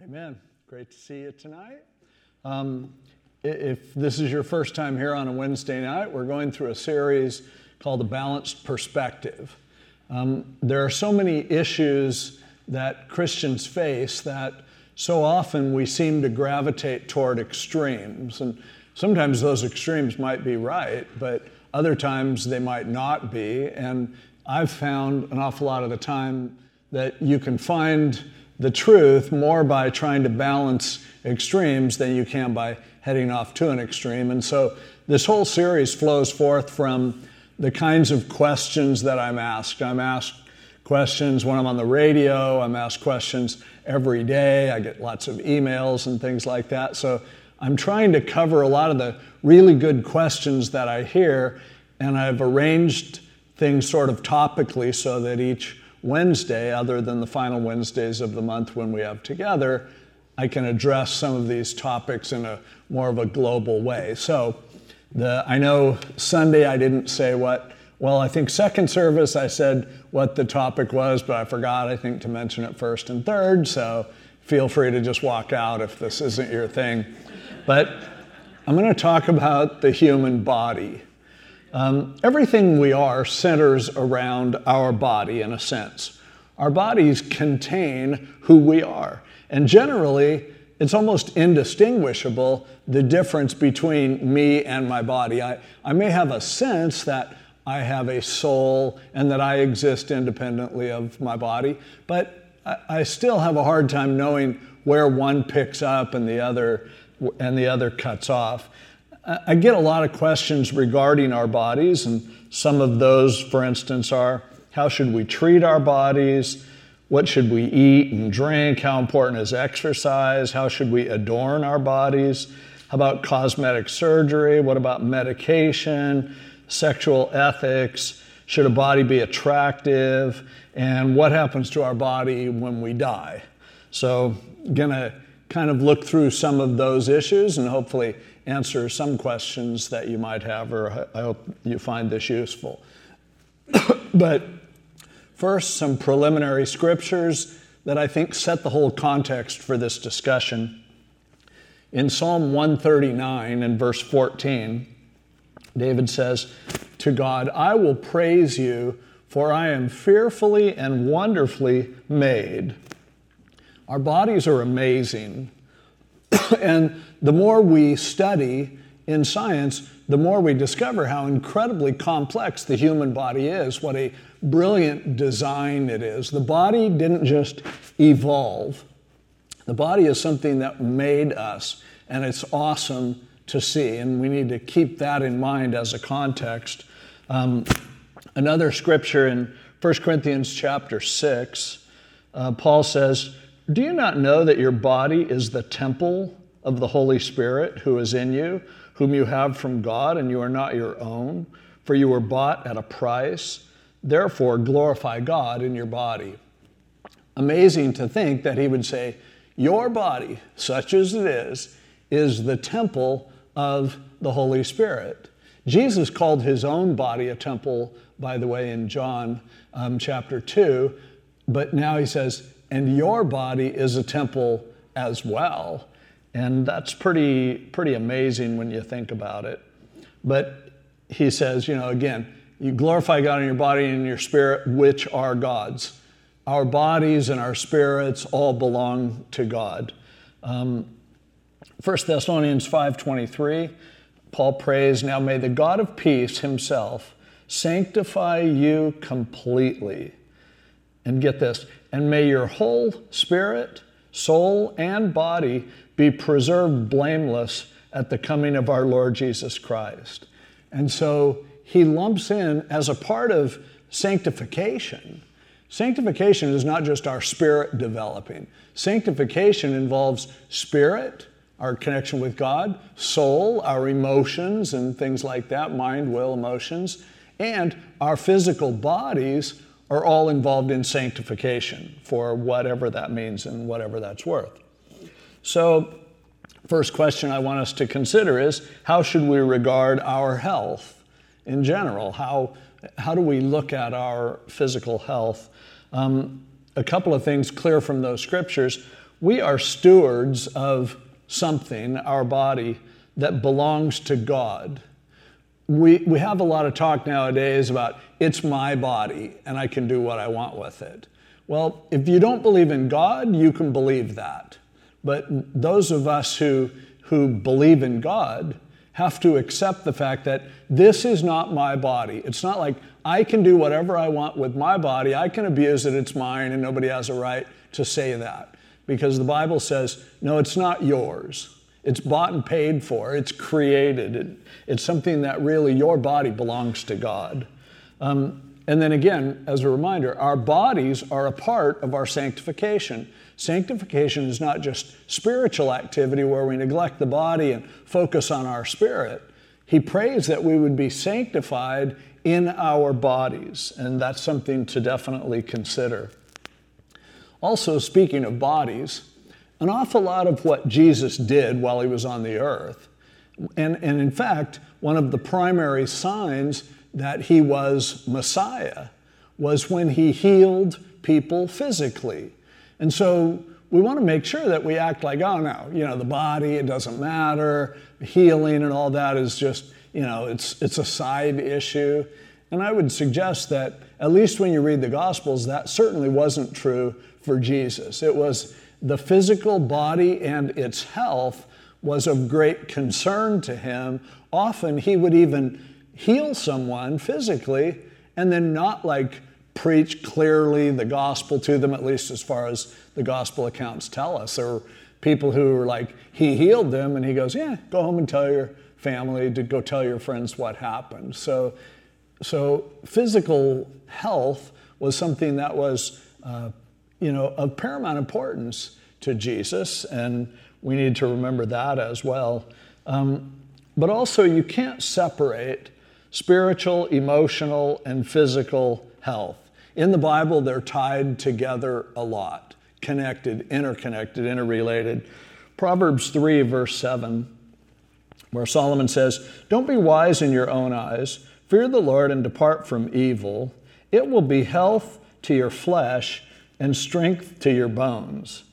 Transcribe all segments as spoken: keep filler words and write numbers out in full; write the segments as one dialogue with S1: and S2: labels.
S1: Amen. Great to see you tonight. Um, if this is your first time here on a Wednesday night, we're going through a series called A Balanced Perspective. Um, there are so many issues that Christians face that so often we seem to gravitate toward extremes. And sometimes those extremes might be right, but other times they might not be. And I've found an awful lot of the time that you can find the truth more by trying to balance extremes than you can by heading off to an extreme. And so this whole series flows forth from the kinds of questions that I'm asked. I'm asked questions when I'm on the radio. I'm asked questions every day. I get lots of emails and things like that. So I'm trying to cover a lot of the really good questions that I hear, and I've arranged things sort of topically so that each Wednesday, other than the final Wednesdays of the month when we have together, I can address some of these topics in a more of a global way. So the, I know Sunday I didn't say what, well, I think second service I said what the topic was, but I forgot, I think, to mention it first and third, so feel free to just walk out if this isn't your thing. But I'm going to talk about the human body. Um, everything we are centers around our body in a sense. Our bodies contain who we are. And generally, it's almost indistinguishable, the difference between me and my body. I, I may have a sense that I have a soul and that I exist independently of my body, but I, I still have a hard time knowing where one picks up and the other and the other cuts off. I get a lot of questions regarding our bodies, and some of those, for instance, are how should we treat our bodies? What should we eat and drink? How important is exercise? How should we adorn our bodies? How about cosmetic surgery? What about medication? Sexual ethics? Should a body be attractive? And what happens to our body when we die? So I'm going to kind of look through some of those issues and hopefully answer some questions that you might have, or I hope you find this useful. But first, some preliminary scriptures that I think set the whole context for this discussion. In Psalm one thirty-nine and verse fourteen, David says, "To God, I will praise you, for I am fearfully and wonderfully made." Our bodies are amazing. And the more we study in science, the more we discover how incredibly complex the human body is, what a brilliant design it is. The body didn't just evolve. The body is something that made us, and it's awesome to see, and we need to keep that in mind as a context. Um, another scripture in First Corinthians chapter six, uh, Paul says, "Do you not know that your body is the temple of the Holy Spirit who is in you, whom you have from God, and you are not your own? For you were bought at a price. Therefore, glorify God in your body." Amazing to think that he would say, your body, such as it is, is the temple of the Holy Spirit. Jesus called his own body a temple, by the way, in John um, chapter two, but now he says, and your body is a temple as well. And that's pretty pretty amazing when you think about it. But he says, you know, again, you glorify God in your body and in your spirit, which are God's. Our bodies and our spirits all belong to God. Um, First Thessalonians five twenty-three, Paul prays, "Now may the God of peace himself sanctify you completely." And get this, "And may your whole spirit, soul, and body be preserved blameless at the coming of our Lord Jesus Christ." And so he lumps in as a part of sanctification. Sanctification is not just our spirit developing. Sanctification involves spirit, our connection with God, soul, our emotions and things like that, mind, will, emotions, and our physical bodies are all involved in sanctification for whatever that means and whatever that's worth. So, first question I want us to consider is, how should we regard our health in general? How, how do we look at our physical health? Um, a couple of things clear from those scriptures. we are stewards of something, our body, that belongs to God. We, we have a lot of talk nowadays about it's my body and I can do what I want with it. Well, if you don't believe in God, you can believe that. But those of us who, who believe in God have to accept the fact that this is not my body. It's not like I can do whatever I want with my body. I can abuse it, it's mine, and nobody has a right to say that. Because the Bible says, no, it's not yours. It's bought and paid for. It's created. It, it's something that really your body belongs to God. Um, and then again, as a reminder, our bodies are a part of our sanctification. Sanctification is not just spiritual activity where we neglect the body and focus on our spirit. He prays that we would be sanctified in our bodies, and that's something to definitely consider. Also, speaking of bodies, an awful lot of what Jesus did while he was on the earth, and, and in fact, one of the primary signs that he was Messiah was when he healed people physically. And so we want to make sure that we act like, oh no, you know, the body, it doesn't matter, healing and all that is just, you know, it's it's a side issue. And I would suggest that, at least when you read the Gospels, that certainly wasn't true for Jesus. It was the physical body and its health was of great concern to him. Often he would even heal someone physically and then not like preach clearly the gospel to them, at least as far as the gospel accounts tell us. There were people who were like, he healed them and he goes, yeah, go home and tell your family, to go tell your friends what happened. So, so physical health was something that was uh, you know, of paramount importance to Jesus, and we need to remember that as well. Um, but also, you can't separate spiritual, emotional, and physical health. In the Bible, they're tied together a lot, connected, interconnected, interrelated. Proverbs three, verse seven, where Solomon says, "Don't be wise in your own eyes. Fear the Lord and depart from evil. It will be health to your flesh and strength to your bones."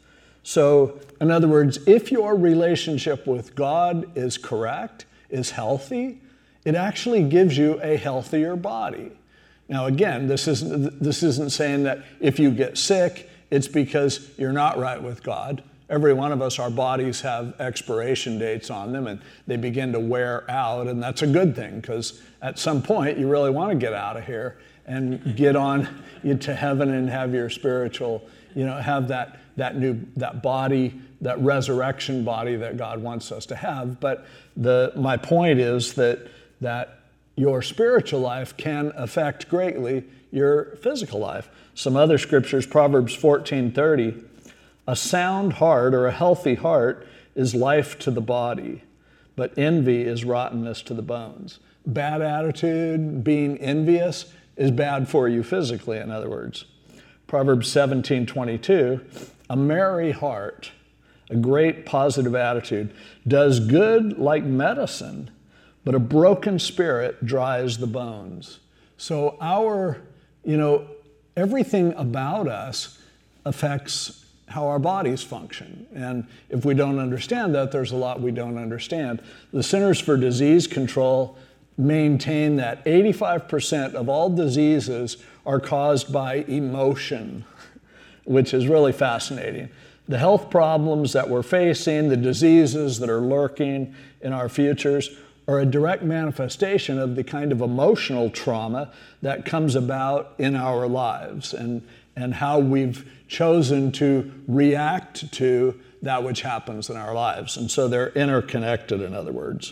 S1: So, in other words, if your relationship with God is correct, is healthy, it actually gives you a healthier body. Now, again, this isn't, this isn't saying that if you get sick, it's because you're not right with God. Every one of us, our bodies have expiration dates on them, and they begin to wear out, and that's a good thing, because at some point, you really want to get out of here and get on to heaven and have your spiritual, you know, have that that new, that body, that resurrection body that God wants us to have. But the my point is that that your spiritual life can affect greatly your physical life. Some other scriptures, Proverbs fourteen thirty, "A sound heart," or a healthy heart, "is life to the body, but envy is rottenness to the bones." Bad attitude, being envious, is bad for you physically, in other words. Proverbs seventeen twenty-two, "A merry heart," a great positive attitude, "does good like medicine, but a broken spirit dries the bones." So our, you know, everything about us affects how our bodies function. And if we don't understand that, there's a lot we don't understand. The Centers for Disease Control maintain that eighty-five percent of all diseases are caused by emotion, which is really fascinating. The health problems that we're facing, the diseases that are lurking in our futures, are a direct manifestation of the kind of emotional trauma that comes about in our lives, and, and how we've chosen to react to that which happens in our lives. And so they're interconnected, in other words.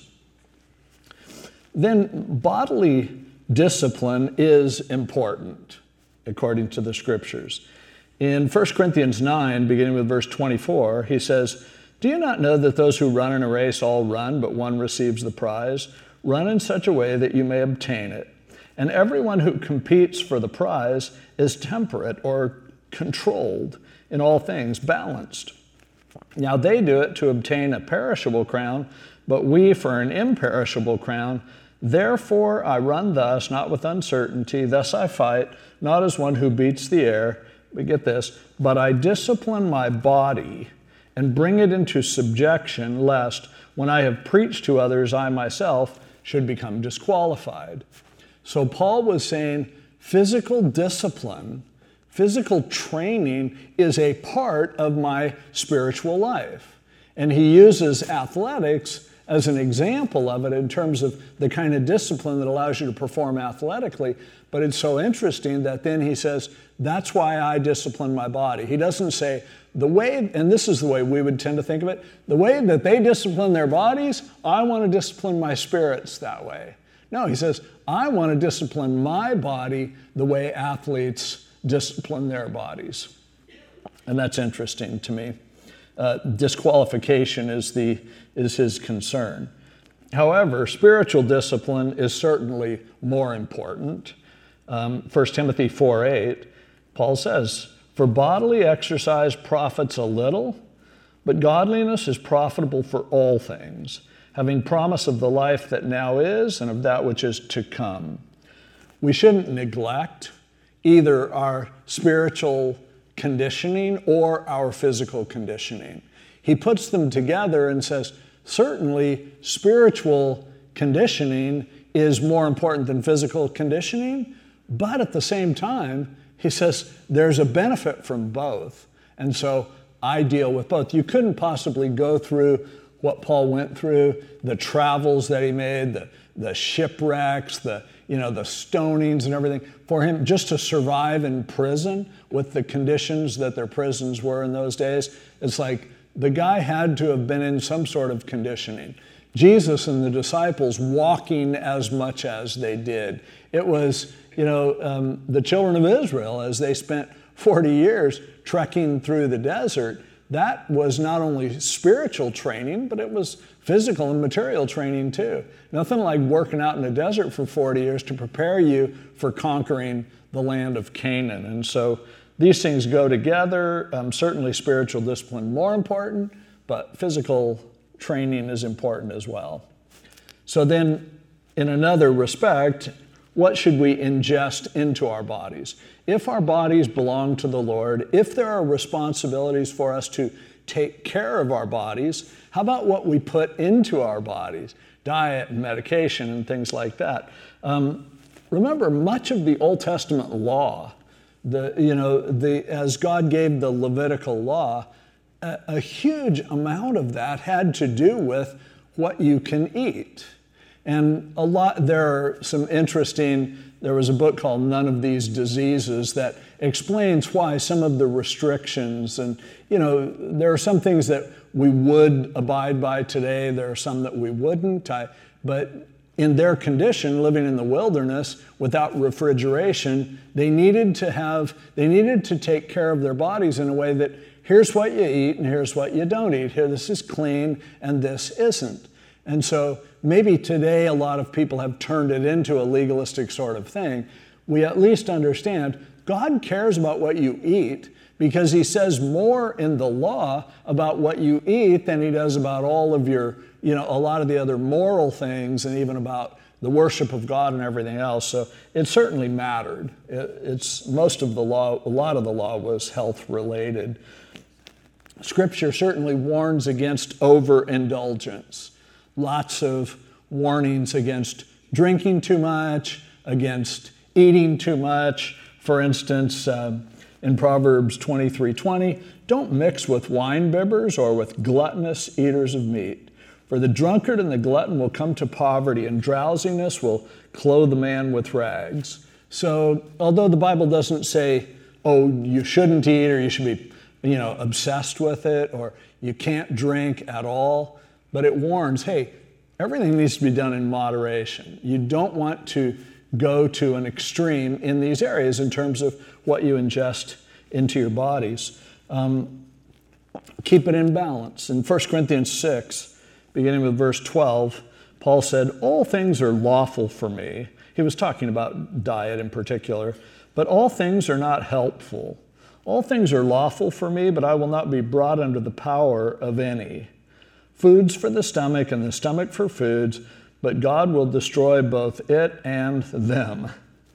S1: Then bodily discipline is important, according to the scriptures. In First Corinthians nine, beginning with verse twenty-four, he says, "Do you not know that those who run in a race all run, but one receives the prize? Run in such a way that you may obtain it. And everyone who competes for the prize is temperate," or controlled, "in all things, balanced. Now they do it to obtain a perishable crown, but we for an imperishable crown. Therefore I run thus, not with uncertainty. Thus I fight, not as one who beats the air." But get this, "but I discipline my body and bring it into subjection, lest when I have preached to others, I myself should become disqualified. So Paul was saying physical discipline, physical training is a part of my spiritual life. And he uses athletics as an example of it in terms of the kind of discipline that allows you to perform athletically. But it's so interesting that then he says, that's why I discipline my body. He doesn't say, the way, and this is the way we would tend to think of it, the way that they discipline their bodies, I want to discipline my spirits that way. No, he says, I want to discipline my body the way athletes discipline their bodies. And that's interesting to me. Uh, disqualification is the is his concern. However, spiritual discipline is certainly more important. Um, First Timothy four eight, Paul says, for bodily exercise profits a little, but godliness is profitable for all things, having promise of the life that now is and of that which is to come. We shouldn't neglect either our spiritual conditioning or our physical conditioning. He puts them together and says, certainly spiritual conditioning is more important than physical conditioning, but at the same time, he says there's a benefit from both. And so I deal with both. You couldn't possibly go through what Paul went through, the travels that he made, the, the shipwrecks, the you know, the stonings and everything, for him just to survive in prison with the conditions that their prisons were in those days. It's like the guy had to have been in some sort of conditioning. Jesus and the disciples walking as much as they did. It was, you know, um, the children of Israel, as they spent forty years trekking through the desert, that was not only spiritual training, but it was physical and material training too. Nothing like working out in the desert for forty years to prepare you for conquering the land of Canaan. And so these things go together. Um, certainly spiritual discipline more important, but physical training is important as well. So then, in another respect, what should we ingest into our bodies? If our bodies belong to the Lord, if there are responsibilities for us to take care of our bodies, how about what we put into our bodies? Diet and medication and things like that. Um, remember, much of the Old Testament law, the, you know, the, as God gave the Levitical law, a, a huge amount of that had to do with what you can eat. And a lot, there are some interesting, there was a book called None of These Diseases that explains why some of the restrictions, and you know, there are some things that we would abide by today, there are some that we wouldn't, I, but in their condition, living in the wilderness without refrigeration, they needed to have, they needed to take care of their bodies in a way that here's what you eat and here's what you don't eat. Here, this is clean and this isn't. And so maybe today a lot of people have turned it into a legalistic sort of thing. We at least understand God cares about what you eat because he says more in the law about what you eat than he does about all of your, you know, a lot of the other moral things and even about the worship of God and everything else. So it certainly mattered. It, it's most of the law, a lot of the law was health related. Scripture certainly warns against overindulgence. Lots of warnings against drinking too much, against eating too much. For instance, uh, in Proverbs twenty-three twenty, don't mix with wine bibbers or with gluttonous eaters of meat. For the drunkard and the glutton will come to poverty, and drowsiness will clothe the man with rags. So, although the Bible doesn't say, oh, you shouldn't eat or you should be, you know, obsessed with it or you can't drink at all, but it warns, hey, everything needs to be done in moderation. You don't want to go to an extreme in these areas in terms of what you ingest into your bodies. Um, keep it in balance. In First Corinthians six, beginning with verse twelve, Paul said, all things are lawful for me. He was talking about diet in particular, but all things are not helpful. All things are lawful for me, but I will not be brought under the power of any. Food's for the stomach and the stomach for foods, but God will destroy both it and them.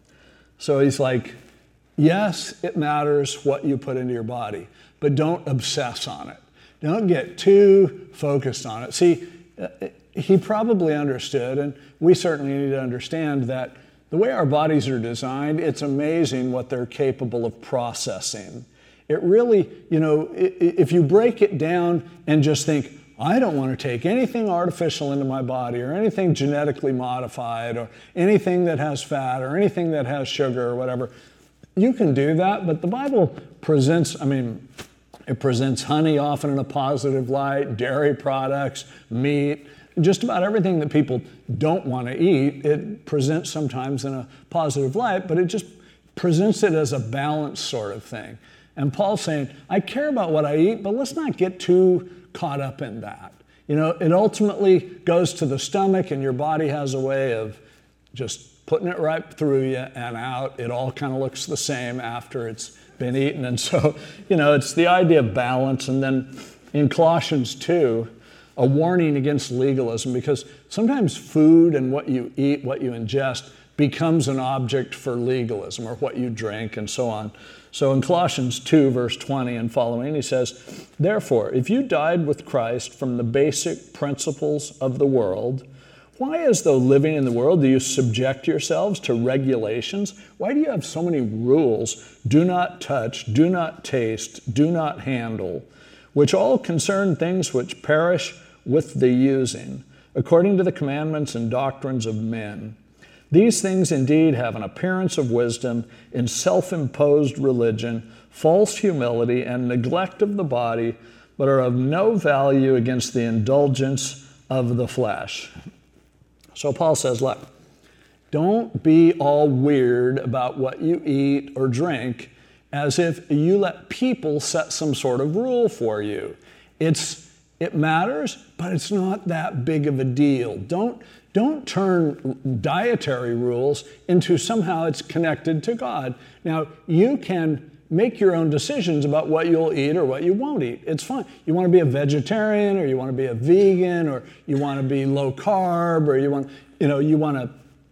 S1: So he's like, yes, it matters what you put into your body, but don't obsess on it. Don't get too focused on it. See, he probably understood, and we certainly need to understand that the way our bodies are designed, it's amazing what they're capable of processing. It really, you know, if you break it down and just think, I don't want to take anything artificial into my body or anything genetically modified or anything that has fat or anything that has sugar or whatever, you can do that, but the Bible presents, I mean, it presents honey often in a positive light, dairy products, meat, just about everything that people don't want to eat, it presents sometimes in a positive light, but it just presents it as a balanced sort of thing. And Paul's saying, I care about what I eat, but let's not get too caught up in that. You know, it ultimately goes to the stomach, and your body has a way of just putting it right through you and out. It all kind of looks the same after it's been eaten. And so, you know, it's the idea of balance. And then in Colossians two, a warning against legalism, because sometimes food and what you eat, what you ingest, becomes an object for legalism, or what you drink and so on. So in Colossians two, verse twenty and following, he says, therefore, if you died with Christ from the basic principles of the world, why, as though living in the world, do you subject yourselves to regulations? Why do you have so many rules? Do not touch, do not taste, do not handle, which all concern things which perish with the using, according to the commandments and doctrines of men. These things indeed have an appearance of wisdom in self-imposed religion, false humility, and neglect of the body, but are of no value against the indulgence of the flesh. So Paul says, look, don't be all weird about what you eat or drink as if you let people set some sort of rule for you. It's, it matters, but it's not that big of a deal. Don't Don't turn dietary rules into somehow it's connected to God. Now, you can make your own decisions about what you'll eat or what you won't eat. It's fine. You want to be a vegetarian, or you want to be a vegan, or you want to be low carb, or you want, you know, you want to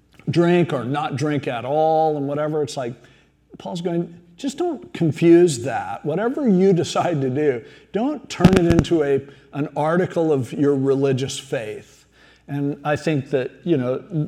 S1: drink or not drink at all and whatever. It's like, Paul's going, just don't confuse that. Whatever you decide to do, don't turn it into a, an article of your religious faith. And I think that, you know,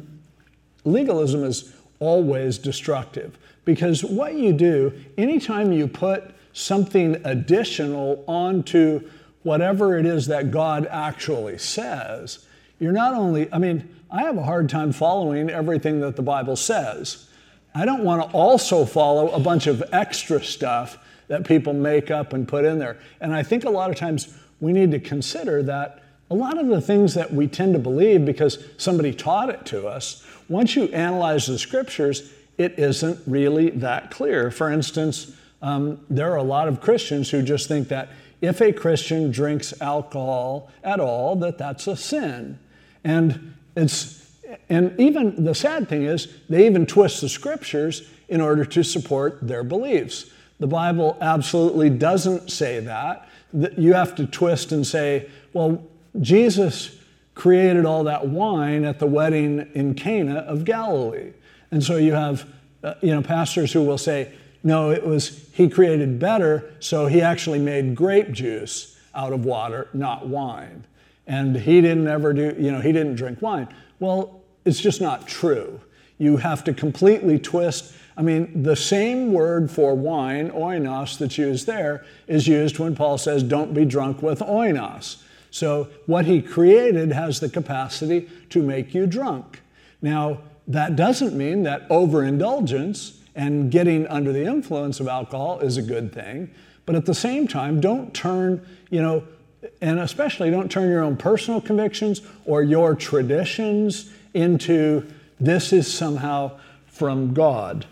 S1: legalism is always destructive, because what you do, anytime you put something additional onto whatever it is that God actually says, you're not only, I mean, I have a hard time following everything that the Bible says. I don't want to also follow a bunch of extra stuff that people make up and put in there. And I think a lot of times we need to consider that a lot of the things that we tend to believe because somebody taught it to us, once you analyze the scriptures, it isn't really that clear. For instance, um, there are a lot of Christians who just think that if a Christian drinks alcohol at all, that that's a sin. And it's, and even the sad thing is, they even twist the scriptures in order to support their beliefs. The Bible absolutely doesn't say that. You have to twist and say, well, Jesus created all that wine at the wedding in Cana of Galilee. And so you have, uh, you know, pastors who will say, no, it was, he created better, so he actually made grape juice out of water, not wine. And he didn't ever do, you know, he didn't drink wine. Well, it's just not true. You have to completely twist. I mean, the same word for wine, oinos, that's used there is used when Paul says, don't be drunk with oinos. So what he created has the capacity to make you drunk. Now, that doesn't mean that overindulgence and getting under the influence of alcohol is a good thing. But at the same time, don't turn, you know, and especially don't turn your own personal convictions or your traditions into this is somehow from God.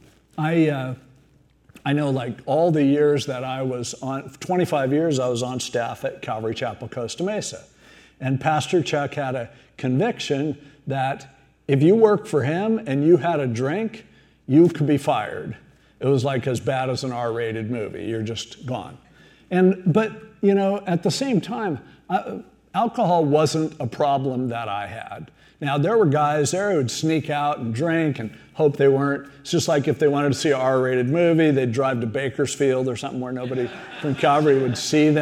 S1: I, uh, I know, like, all the years that I was on, twenty-five years I was on staff at Calvary Chapel, Costa Mesa. And Pastor Chuck had a conviction that if you worked for him and you had a drink, you could be fired. It was like as bad as an R-rated movie. You're just gone. And, but, you know, at the same time, I, alcohol wasn't a problem that I had. Now, there were guys there who would sneak out and drink and hope they weren't. It's just like if they wanted to see an R-rated movie, they'd drive to Bakersfield or something where nobody from Calvary would see them.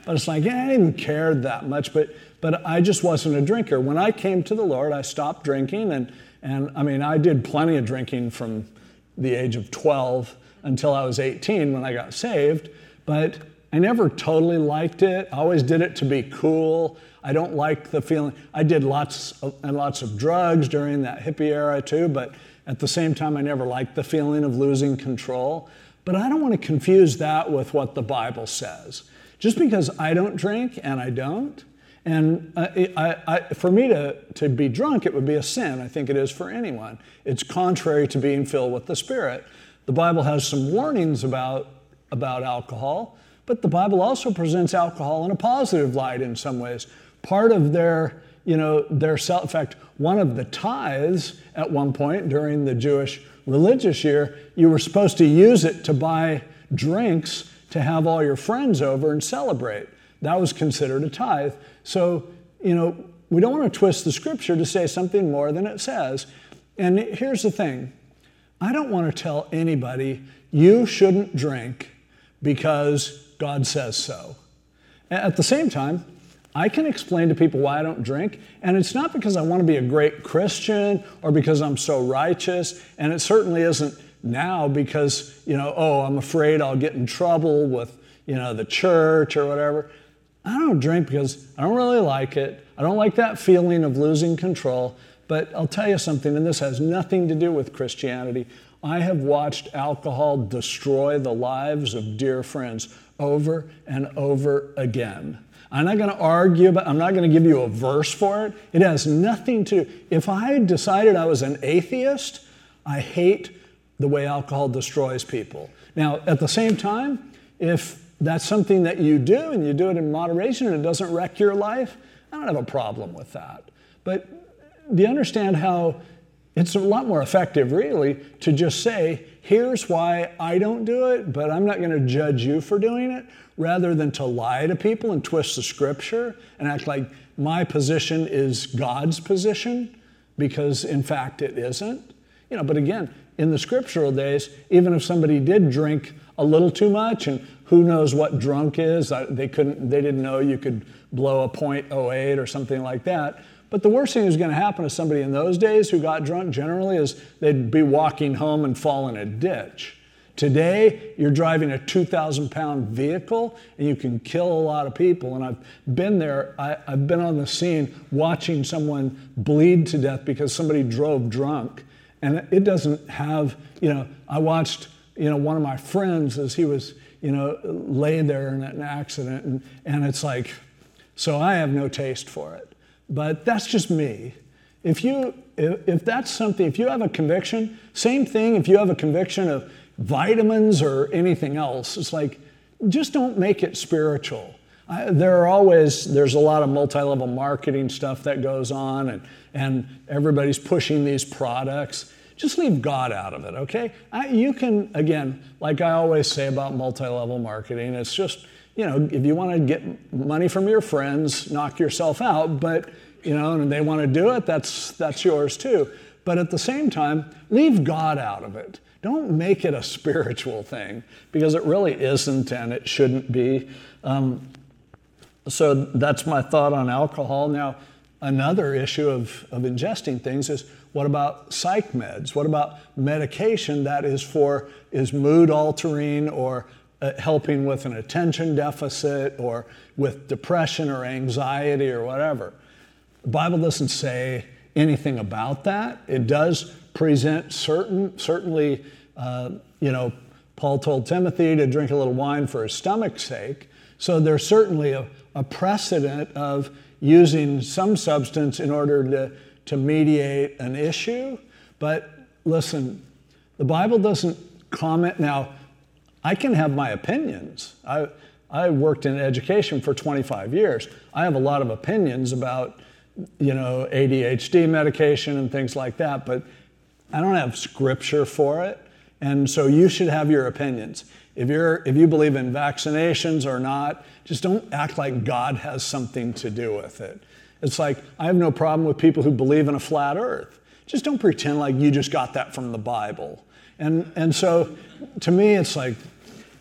S1: But it's like, yeah, I didn't care that much, but but I just wasn't a drinker. When I came to the Lord, I stopped drinking, and and I mean, I did plenty of drinking from the age of twelve until I was eighteen when I got saved, but I never totally liked it. I always did it to be cool. I don't like the feeling. I did lots of, and lots of drugs during that hippie era too, but at the same time, I never liked the feeling of losing control. But I don't want to confuse that with what the Bible says. Just because I don't drink, and I don't, and I, I, I, for me to, to be drunk, it would be a sin. I think it is for anyone. It's contrary to being filled with the Spirit. The Bible has some warnings about, about alcohol, but the Bible also presents alcohol in a positive light in some ways. Part of their, you know, their self, in fact, one of the tithes at one point during the Jewish religious year, you were supposed to use it to buy drinks to have all your friends over and celebrate. That was considered a tithe. So, you know, we don't want to twist the scripture to say something more than it says. And here's the thing. I don't want to tell anybody you shouldn't drink because God says so. At the same time, I can explain to people why I don't drink, and it's not because I want to be a great Christian or because I'm so righteous, and it certainly isn't now because, you know, oh, I'm afraid I'll get in trouble with, you know, the church or whatever. I don't drink because I don't really like it. I don't like that feeling of losing control. But I'll tell you something, and this has nothing to do with Christianity. I have watched alcohol destroy the lives of dear friends over and over again. I'm not going to argue about, I'm not going to give you a verse for it. It has nothing to, if I decided I was an atheist, I hate the way alcohol destroys people. Now, at the same time, if that's something that you do and you do it in moderation and it doesn't wreck your life, I don't have a problem with that. But do you understand how it's a lot more effective, really, to just say, here's why I don't do it, but I'm not going to judge you for doing it, rather than to lie to people and twist the scripture and act like my position is God's position, because in fact it isn't. You know, but again, in the scriptural days, even if somebody did drink a little too much, and who knows what drunk is, they couldn't, they didn't know you could blow a point oh eight or something like that. But the worst thing that was going to happen to somebody in those days who got drunk generally is they'd be walking home and fall in a ditch. Today, you're driving a two thousand pound vehicle and you can kill a lot of people. And I've been there, I, I've been on the scene watching someone bleed to death because somebody drove drunk. And it doesn't have, you know, I watched, you know, one of my friends as he was, you know, lay there in an accident, and, and it's like, so I have no taste for it. But that's just me. If you, if, if that's something, if you have a conviction, same thing if you have a conviction of vitamins or anything else, it's like, just don't make it spiritual. I, there are always, there's a lot of multi-level marketing stuff that goes on, and, and everybody's pushing these products. Just leave God out of it, okay? I, you can, again, like I always say about multi-level marketing, it's just, you know, if you want to get money from your friends, knock yourself out, but, you know, and they want to do it, that's, that's yours too. But at the same time, leave God out of it. Don't make it a spiritual thing, because it really isn't, and it shouldn't be. Um, so that's my thought on alcohol. Now, another issue of, of ingesting things is, what about psych meds? What about medication that is for, is mood altering or uh, helping with an attention deficit or with depression or anxiety or whatever? The Bible doesn't say anything about that. It does present certain, certainly, uh, you know, Paul told Timothy to drink a little wine for his stomach's sake. So there's certainly a, a precedent of using some substance in order to, to mediate an issue. But listen, the Bible doesn't comment. Now, I can have my opinions. I, I worked in education for twenty-five years. I have a lot of opinions about, you know, A D H D medication and things like that, but I don't have scripture for it. And so you should have your opinions. If you're, if you believe in vaccinations or not, just don't act like God has something to do with it. It's like, I have no problem with people who believe in a flat earth. Just don't pretend like you just got that from the Bible. And, and so to me, it's like,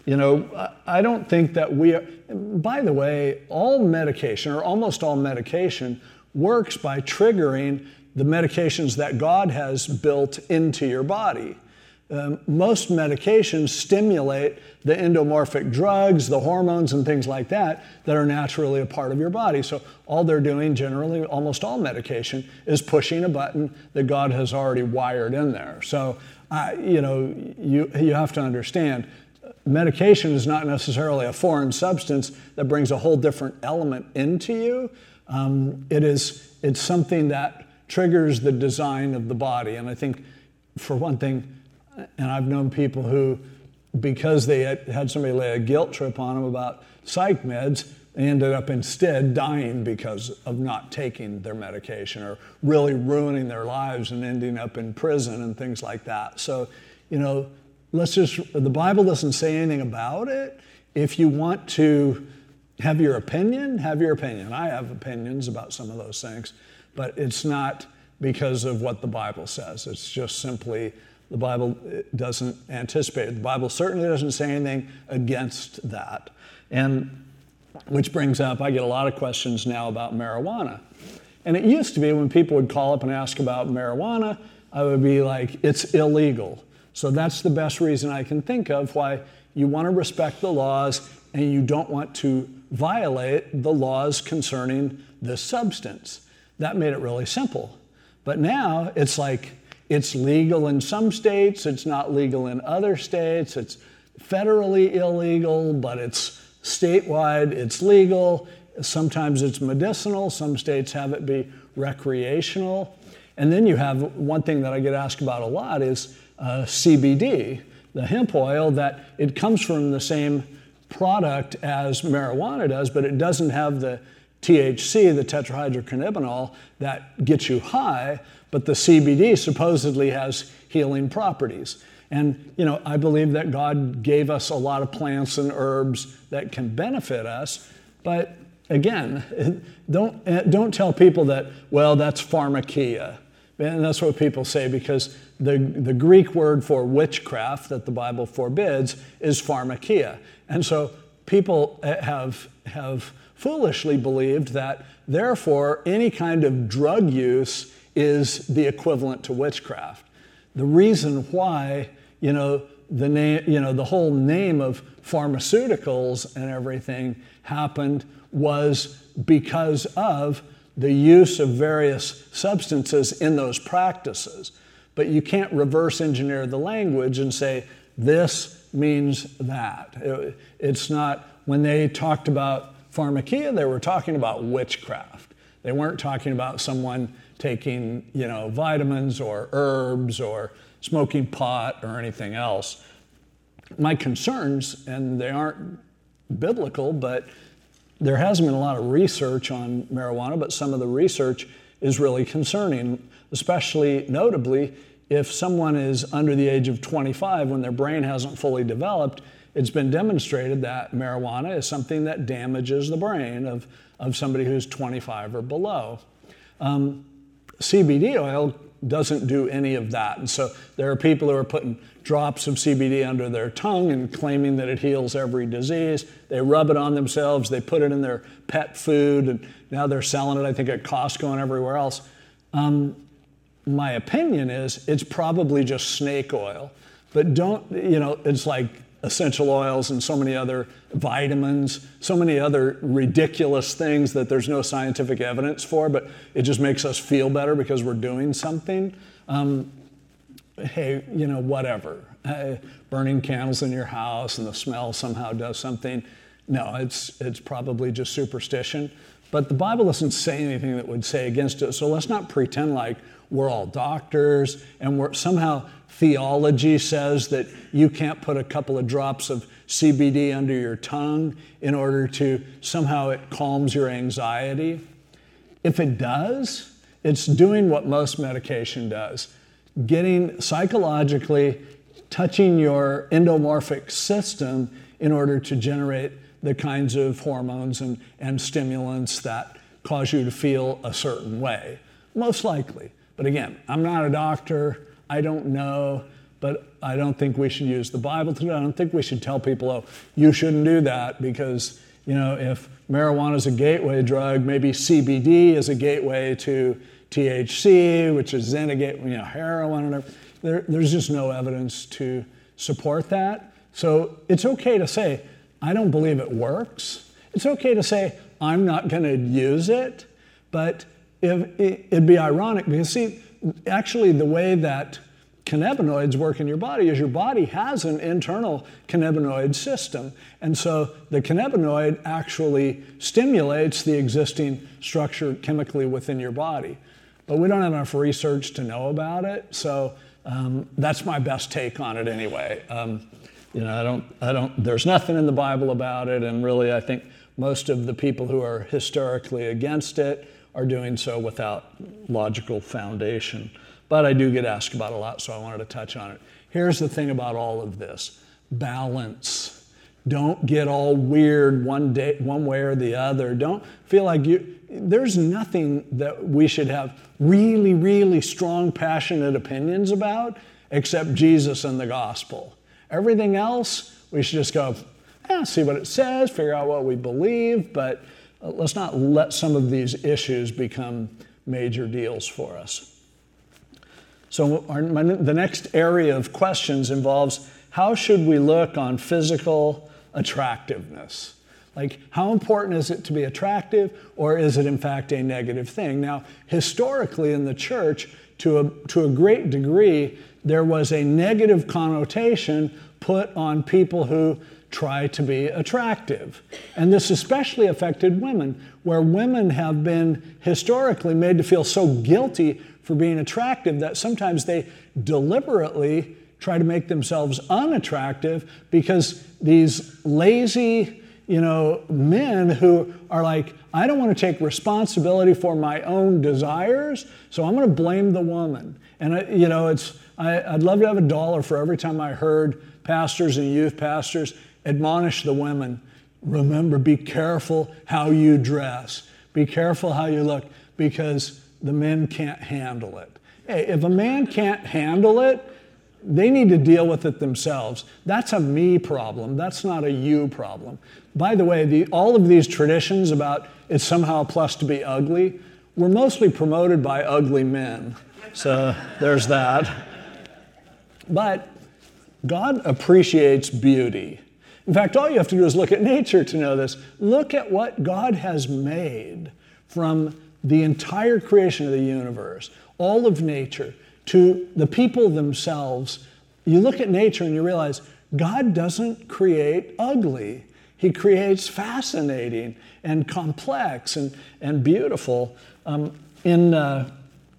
S1: You know, I don't think that we are, by the way, all medication or almost all medication works by triggering the medications that God has built into your body. Um, most medications stimulate the endomorphic drugs, the hormones and things like that, that are naturally a part of your body. So all they're doing, generally, almost all medication, is pushing a button that God has already wired in there. So, uh, you know, you, you have to understand, medication is not necessarily a foreign substance that brings a whole different element into you. Um, it is, it's something that triggers the design of the body. And I think, for one thing, and I've known people who, because they had, had somebody lay a guilt trip on them about psych meds, they ended up instead dying because of not taking their medication, or really ruining their lives and ending up in prison and things like that. So, you know, let's just, the Bible doesn't say anything about it. If you want to have your opinion, have your opinion. I have opinions about some of those things, but it's not because of what the Bible says. It's just simply the Bible doesn't anticipate it. The Bible certainly doesn't say anything against that. And which brings up, I get a lot of questions now about marijuana. And it used to be when people would call up and ask about marijuana, I would be like, it's illegal. So that's the best reason I can think of why you want to respect the laws and you don't want to violate the laws concerning this substance. That made it really simple. But now it's like, it's legal in some states, it's not legal in other states, it's federally illegal, but it's statewide, it's legal. Sometimes it's medicinal, some states have it be recreational. And then you have one thing that I get asked about a lot is uh, C B D, the hemp oil, that it comes from the same product as marijuana does, but it doesn't have the T H C, the tetrahydrocannabinol, that gets you high, but the C B D supposedly has healing properties. And, you know, I believe that God gave us a lot of plants and herbs that can benefit us, but again, don't, don't tell people that, well, that's pharmakia. And that's what people say, because the, the Greek word for witchcraft that the Bible forbids is pharmakia. And so people have, have foolishly believed that, therefore, any kind of drug use is the equivalent to witchcraft. The reason why, you know, the name, you know, the whole name of pharmaceuticals and everything happened was because of the use of various substances in those practices. But you can't reverse engineer the language and say, this means that. It, it's not, when they talked about pharmakia, they were talking about witchcraft. They weren't talking about someone taking, you know, vitamins or herbs or smoking pot or anything else. My concerns, and they aren't biblical, but there hasn't been a lot of research on marijuana, but some of the research is really concerning, especially notably if someone is under the age of twenty-five when their brain hasn't fully developed. It's been demonstrated that marijuana is something that damages the brain of, of somebody who's twenty-five or below. Um, C B D oil doesn't do any of that. And so there are people who are putting drops of C B D under their tongue and claiming that it heals every disease. They rub it on themselves, they put it in their pet food, and now they're selling it, I think, at Costco and everywhere else. Um, my opinion is it's probably just snake oil. But don't, you know, it's like essential oils and so many other vitamins, so many other ridiculous things that there's no scientific evidence for, but it just makes us feel better because we're doing something. Um, hey, you know, whatever. Uh, burning candles in your house and the smell somehow does something. No, it's it's probably just superstition. But the Bible doesn't say anything that would say against it. So let's not pretend like we're all doctors and we're somehow theology says that you can't put a couple of drops of C B D under your tongue in order to somehow it calms your anxiety. If it does, it's doing what most medication does. Getting psychologically, touching your endomorphic system in order to generate the kinds of hormones and, and stimulants that cause you to feel a certain way, most likely. But again, I'm not a doctor, I don't know, but I don't think we should use the Bible to do it. I don't think we should tell people, oh, you shouldn't do that because, you know, if marijuana is a gateway drug, maybe C B D is a gateway to T H C, which is then a gateway, you know, heroin and everything. There, there's just no evidence to support that. So it's okay to say, I don't believe it works. It's okay to say, I'm not going to use it. But if, it'd be ironic because, see, actually the way that cannabinoids work in your body is your body has an internal cannabinoid system. And so the cannabinoid actually stimulates the existing structure chemically within your body. But we don't have enough research to know about it. So um, that's my best take on it anyway. Um, you know, I don't, I don't, there's nothing in the Bible about it. And really, I think most of the people who are historically against it are doing so without logical foundation. But I do get asked about it a lot, so I wanted to touch on it. Here's the thing about all of this. Balance. Don't get all weird one day, one way or the other. Don't feel like you, there's nothing that we should have really, really strong, passionate opinions about except Jesus and the gospel. Everything else, we should just go, eh, see what it says, figure out what we believe, but let's not let some of these issues become major deals for us. So our, my, the next area of questions involves how should we look on physical attractiveness? Like, how important is it to be attractive, or is it in fact a negative thing? Now, historically in the church, to a, to a great degree, there was a negative connotation put on people who try to be attractive. And this especially affected women, where women have been historically made to feel so guilty for being attractive that sometimes they deliberately try to make themselves unattractive because these lazy, you know, men who are like, I don't want to take responsibility for my own desires, so I'm going to blame the woman. And, I, you know, it's I, I'd love to have a dollar for every time I heard pastors and youth pastors admonish the women, remember, be careful how you dress. Be careful how you look, because the men can't handle it. Hey, if a man can't handle it, they need to deal with it themselves. That's a me problem. That's not a you problem. By the way, the, all of these traditions about it's somehow a plus to be ugly were mostly promoted by ugly men. So there's that. But God appreciates beauty. In fact, all you have to do is look at nature to know this. Look at what God has made from the entire creation of the universe, all of nature, to the people themselves. You look at nature and you realize God doesn't create ugly. He creates fascinating and complex and, and beautiful. Um, in uh,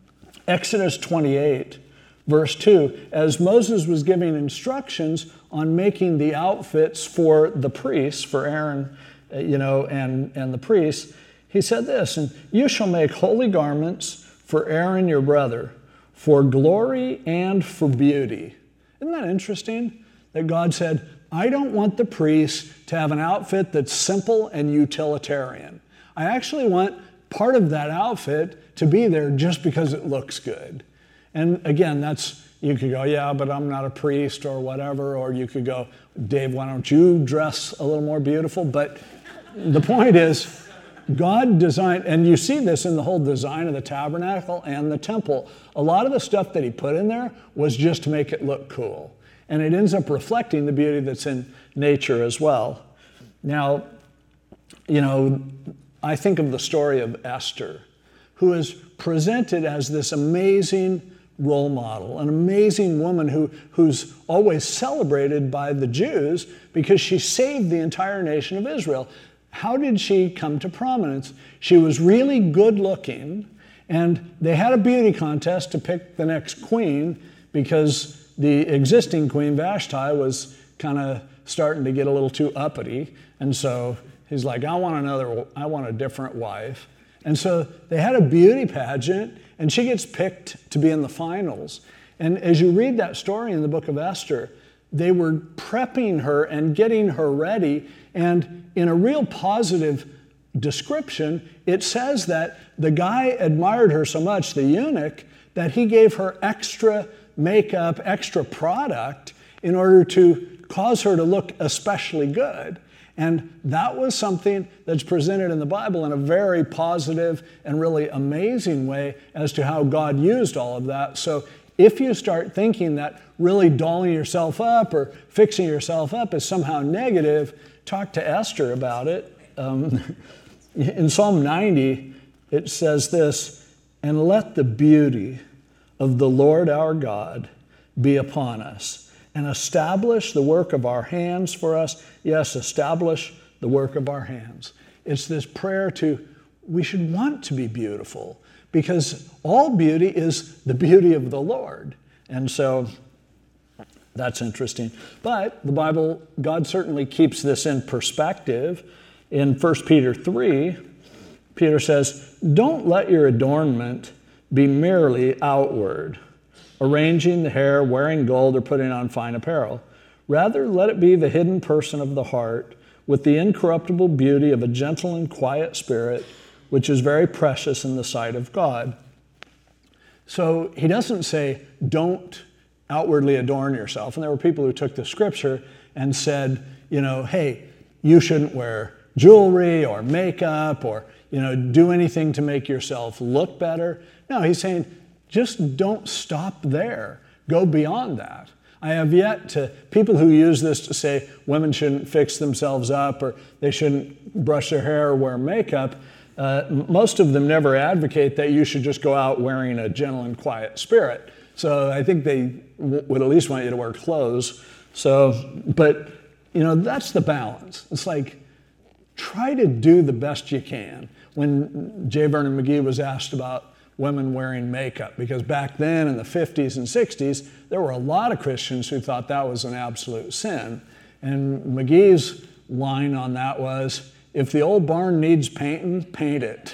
S1: Exodus twenty-eight, verse two, as Moses was giving instructions on making the outfits for the priests, for Aaron, uh, you know, and, and the priests, he said this, and you shall make holy garments for Aaron your brother, for glory and for beauty. Isn't that interesting? That God said, I don't want the priests to have an outfit that's simple and utilitarian. I actually want part of that outfit to be there just because it looks good. And again, that's, you could go, yeah, but I'm not a priest or whatever, or you could go, Dave, why don't you dress a little more beautiful? But the point is, God designed, and you see this in the whole design of the tabernacle and the temple. A lot of the stuff that he put in there was just to make it look cool. And it ends up reflecting the beauty that's in nature as well. Now, you know, I think of the story of Esther, who is presented as this amazing role model, an amazing woman who, who's always celebrated by the Jews because she saved the entire nation of Israel. How did she come to prominence? She was really good looking, and they had a beauty contest to pick the next queen because the existing queen, Vashti, was kind of starting to get a little too uppity. And so he's like, I want another, I want a different wife. And so they had a beauty pageant, and she gets picked to be in the finals. And as you read that story in the book of Esther, they were prepping her and getting her ready. And in a real positive description, it says that the guy admired her so much, the eunuch, that he gave her extra makeup, extra product in order to cause her to look especially good. And that was something that's presented in the Bible in a very positive and really amazing way as to how God used all of that. So if you start thinking that really dolling yourself up or fixing yourself up is somehow negative, talk to Esther about it. Um, in Psalm ninety, it says this, "And let the beauty of the Lord our God be upon us, and establish the work of our hands for us." Yes, establish the work of our hands. It's this prayer to, we should want to be beautiful, because all beauty is the beauty of the Lord. And so that's interesting. But the Bible, God certainly keeps this in perspective. In First Peter three, Peter says, "Don't let your adornment be merely outward, arranging the hair, wearing gold, or putting on fine apparel. Rather, let it be the hidden person of the heart, with the incorruptible beauty of a gentle and quiet spirit, which is very precious in the sight of God." So he doesn't say, don't outwardly adorn yourself. And there were people who took the scripture and said, you know, hey, you shouldn't wear jewelry or makeup or, you know, do anything to make yourself look better. No, he's saying, just don't stop there. Go beyond that. I have yet to, people who use this to say women shouldn't fix themselves up or they shouldn't brush their hair or wear makeup, uh, most of them never advocate that you should just go out wearing a gentle and quiet spirit. So I think they w- would at least want you to wear clothes. So, but, you know, that's the balance. It's like, try to do the best you can. When J. Vernon McGee was asked about women wearing makeup, because back then in the fifties and sixties, there were a lot of Christians who thought that was an absolute sin. And McGee's line on that was, if the old barn needs painting, paint it.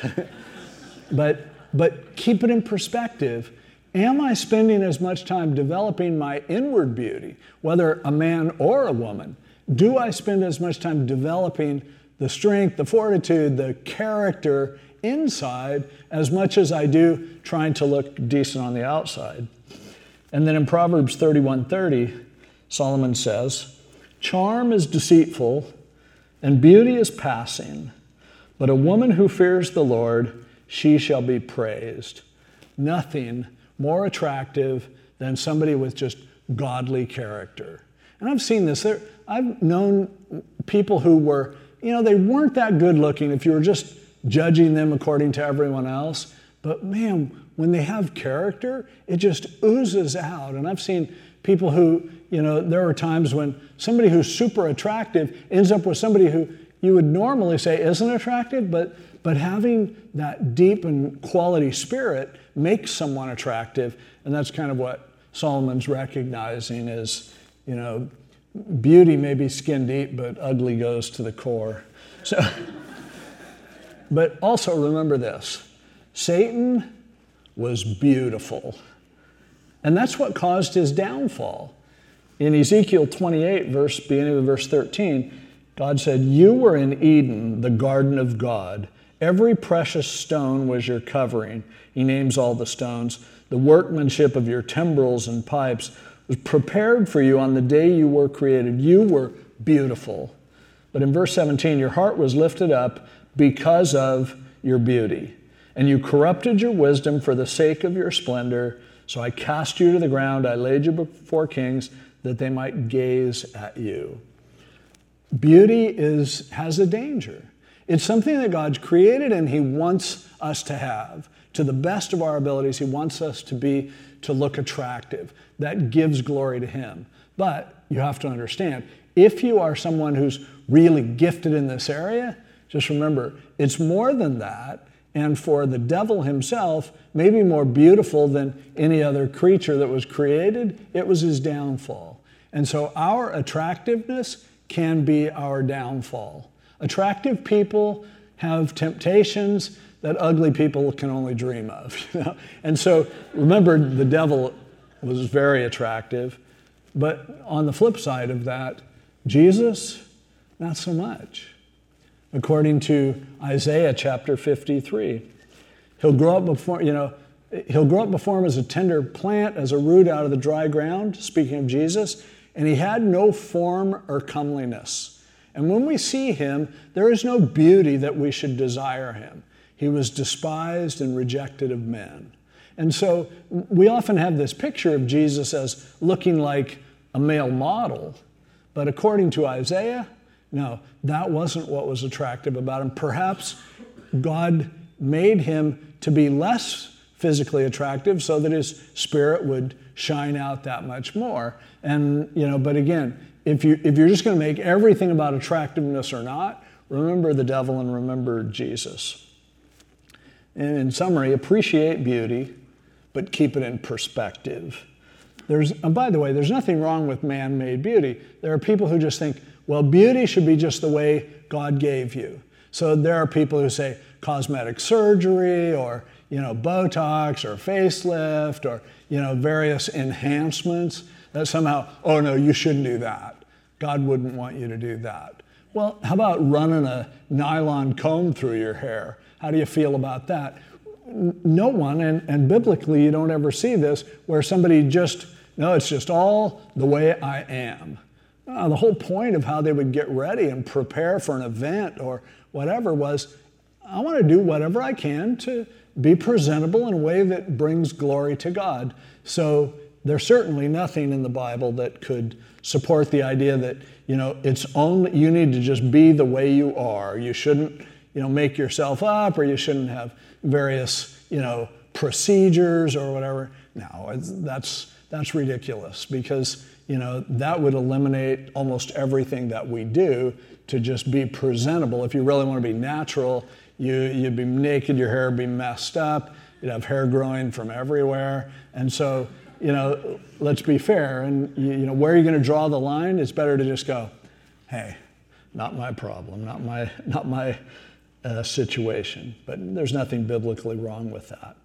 S1: but, but keep it in perspective. Am I spending as much time developing my inward beauty, whether a man or a woman? Do I spend as much time developing the strength, the fortitude, the character inside as much as I do trying to look decent on the outside? And then in Proverbs thirty-one thirty, Solomon says, "Charm is deceitful and beauty is passing, but a woman who fears the Lord, she shall be praised." Nothing more attractive than somebody with just godly character. And I've seen this. There, I've known people who were, you know, they weren't that good looking if you were just judging them according to everyone else. But man, when they have character, it just oozes out. And I've seen people who, you know, there are times when somebody who's super attractive ends up with somebody who you would normally say isn't attractive, but but having that deep and quality spirit makes someone attractive. And that's kind of what Solomon's recognizing is, you know, beauty may be skin deep, but ugly goes to the core. So, but also remember this, Satan was beautiful. And that's what caused his downfall. In Ezekiel twenty-eight, verse, beginning of verse thirteen, God said, "You were in Eden, the garden of God. Every precious stone was your covering." He names all the stones. "The workmanship of your timbrels and pipes was prepared for you on the day you were created. You were beautiful." But in verse seventeen, "Your heart was lifted up because of your beauty, and you corrupted your wisdom for the sake of your splendor. So I cast you to the ground. I laid you before kings that they might gaze at you." Beauty is has a danger. It's something that God's created and he wants us to have. To the best of our abilities, he wants us to be, to look attractive. That gives glory to him. But you have to understand, if you are someone who's really gifted in this area, just remember, it's more than that. And for the devil himself, maybe more beautiful than any other creature that was created, it was his downfall. And so our attractiveness can be our downfall. Attractive people have temptations that ugly people can only dream of. You know? And so remember, the devil was very attractive, but on the flip side of that, Jesus, not so much. According to Isaiah chapter fifty-three, he'll grow up before, you know, he'll grow up before him as a tender plant, as a root out of the dry ground, speaking of Jesus, and he had no form or comeliness. And when we see him, there is no beauty that we should desire him. He was despised and rejected of men. And so we often have this picture of Jesus as looking like a male model, but according to Isaiah, no, that wasn't what was attractive about him. Perhaps God made him to be less physically attractive so that his spirit would shine out that much more. And, you know, but again, if you if you're just going to make everything about attractiveness or not, remember the devil and remember Jesus. And in summary, appreciate beauty, but keep it in perspective. There's, and by the way, there's nothing wrong with man-made beauty. There are people who just think, well, beauty should be just the way God gave you. So there are people who say cosmetic surgery or, you know, Botox or facelift or, you know, various enhancements that somehow, oh no, you shouldn't do that. God wouldn't want you to do that. Well, how about running a nylon comb through your hair? How do you feel about that? No one, and, and biblically you don't ever see this, where somebody just, no, it's just all the way I am. No, the whole point of how they would get ready and prepare for an event or whatever was, I want to do whatever I can to be presentable in a way that brings glory to God. So there's certainly nothing in the Bible that could support the idea that, you know, it's only, you need to just be the way you are. You shouldn't, you know, make yourself up, or you shouldn't have various, you know, procedures or whatever. No, it's, that's that's ridiculous, because, you know, that would eliminate almost everything that we do to just be presentable. If you really want to be natural, you, you'd be naked, your hair would be messed up, you'd have hair growing from everywhere. And so, you know, let's be fair. And, you, you know, where are you going to draw the line? It's better to just go, hey, not my problem, not my, not my uh, situation. But there's nothing biblically wrong with that.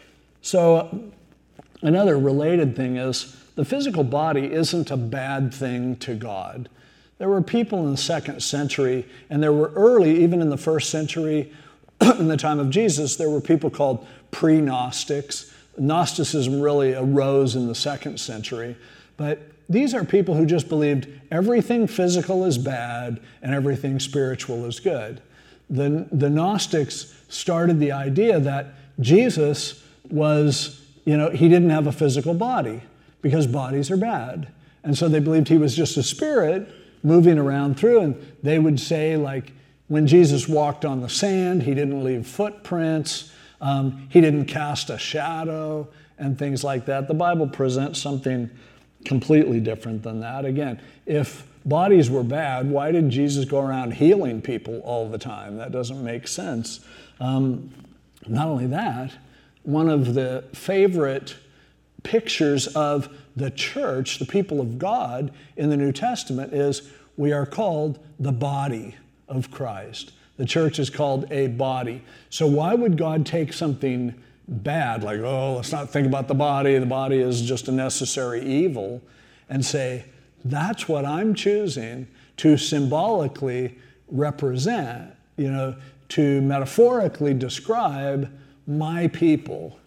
S1: So another related thing is the physical body isn't a bad thing to God. There were people in the second century, and there were early, even in the first century, in the time of Jesus, there were people called pre-Gnostics. Gnosticism really arose in the second century. But these are people who just believed everything physical is bad and everything spiritual is good. The, the Gnostics started the idea that Jesus was, you know, he didn't have a physical body because bodies are bad. And so they believed he was just a spirit moving around through. And they would say, like, when Jesus walked on the sand, he didn't leave footprints. Um, he didn't cast a shadow and things like that. The Bible presents something completely different than that. Again, if bodies were bad, why did Jesus go around healing people all the time? That doesn't make sense. Um, not only that, one of the favorite pictures of the church, the people of God in the New Testament, is we are called the body of Christ. The church is called a body. So why would God take something bad, like, oh, let's not think about the body, the body is just a necessary evil, and say, that's what I'm choosing to symbolically represent, you know, to metaphorically describe my people.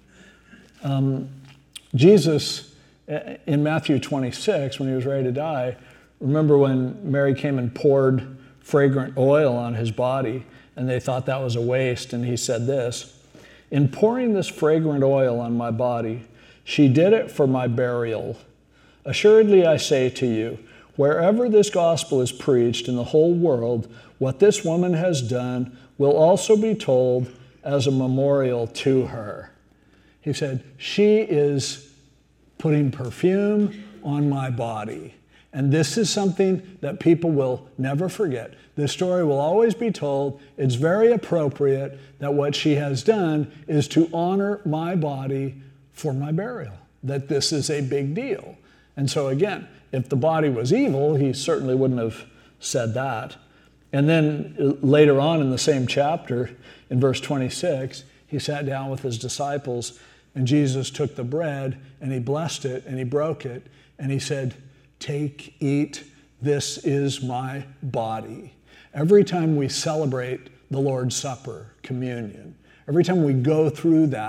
S1: Um, Jesus, in Matthew twenty-six, when he was ready to die, remember when Mary came and poured fragrant oil on his body, and they thought that was a waste, and he said this, in pouring this fragrant oil on my body, she did it for my burial. Assuredly, I say to you, wherever this gospel is preached in the whole world, what this woman has done will also be told as a memorial to her. He said, she is putting perfume on my body. And this is something that people will never forget. This story will always be told. It's very appropriate that what she has done is to honor my body for my burial, that this is a big deal. And so again, if the body was evil, he certainly wouldn't have said that. And then later on in the same chapter, in verse twenty-six, he sat down with his disciples, and Jesus took the bread, and he blessed it, and he broke it, and he said, take, eat, this is my body. Every time we celebrate the Lord's Supper, communion, every time we go through that,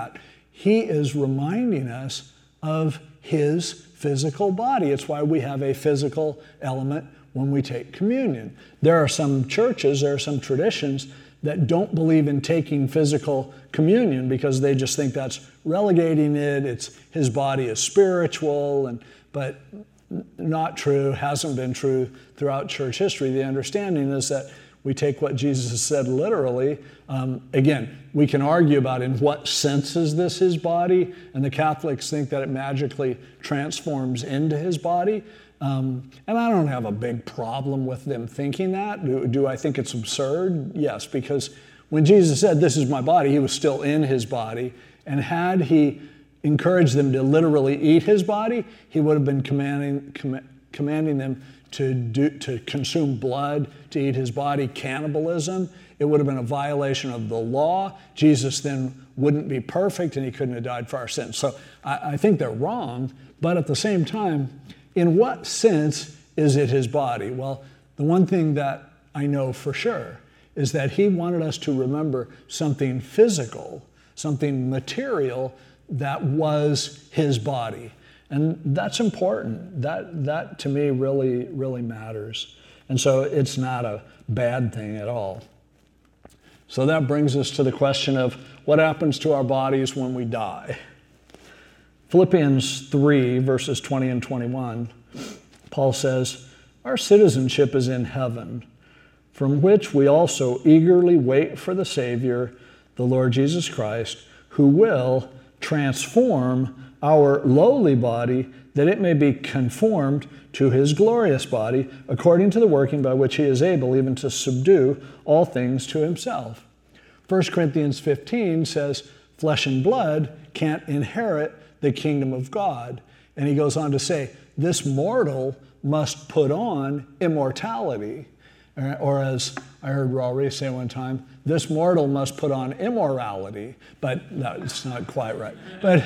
S1: he is reminding us of his physical body. It's why we have a physical element when we take communion. There are some churches, there are some traditions that don't believe in taking physical communion because they just think that's relegating it. It's his body is spiritual, and but not true, hasn't been true throughout church history. The understanding is that we take what Jesus has said literally. Um, again, we can argue about in what sense is this his body, and the Catholics think that it magically transforms into his body. Um, and I don't have a big problem with them thinking that. Do, do I think it's absurd? Yes, because when Jesus said, "This is my body," he was still in his body. And had he encouraged them to literally eat his body, he would have been commanding, com- commanding them to do, to consume blood, to eat his body, cannibalism. It would have been a violation of the law. Jesus then wouldn't be perfect, and he couldn't have died for our sins. So I, I think they're wrong, but at the same time, in what sense is it his body? Well, the one thing that I know for sure is that he wanted us to remember something physical, something material that was his body. And that's important. That, that to me really, really matters. And so it's not a bad thing at all. So that brings us to the question of what happens to our bodies when we die. Philippians three, verses twenty and twenty-one, Paul says, "Our citizenship is in heaven, from which we also eagerly wait for the Savior, the Lord Jesus Christ, who will transform our lowly body, that it may be conformed to his glorious body, according to the working by which he is able even to subdue all things to himself." First Corinthians fifteen says, flesh and blood can't inherit the kingdom of God. And he goes on to say, this mortal must put on immortality. Or as I heard Raul Reese say one time, this mortal must put on immorality. But that's not quite right. But,